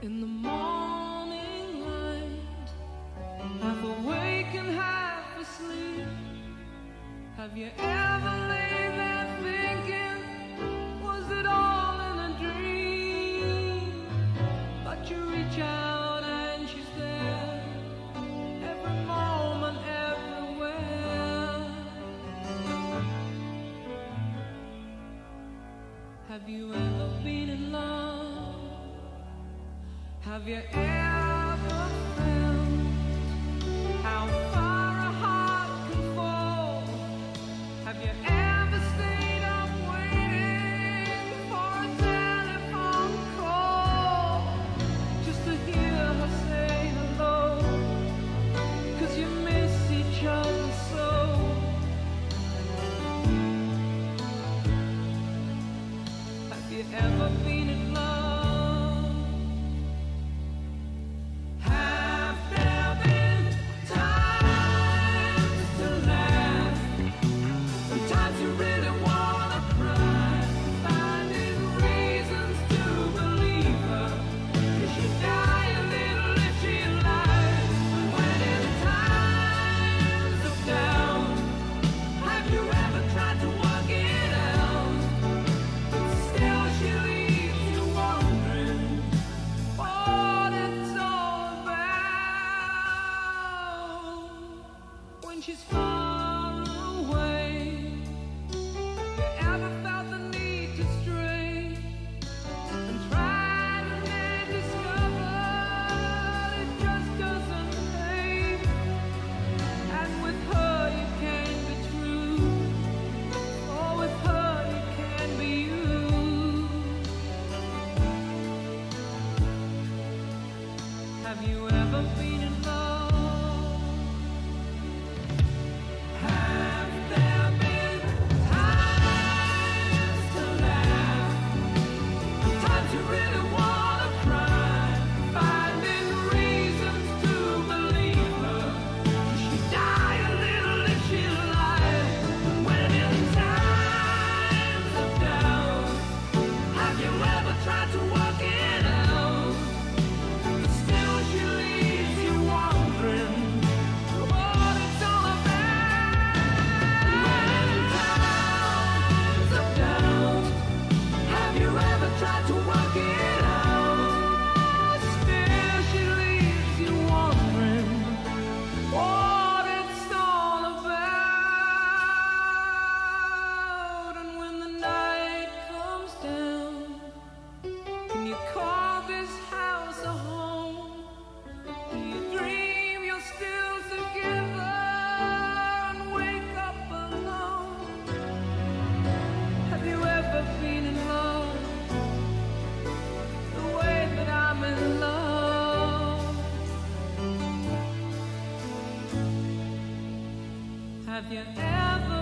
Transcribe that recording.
in the morning light, half awake and half asleep. Have you ever laid there thinking, was it all in a dream? But you reach out and she's there, every moment, everywhere. Have you ever been in love? Have you ever felt how far a heart can fall? Have you ever stayed up waiting for a telephone call just to hear her say hello? 'Cause you miss each other so. Have you ever been in love? She's far away. You ever felt the need to stray and try to then discover it just doesn't pay? And with her you can be true, or with her you can be you. Have you ever been in love? Have you ever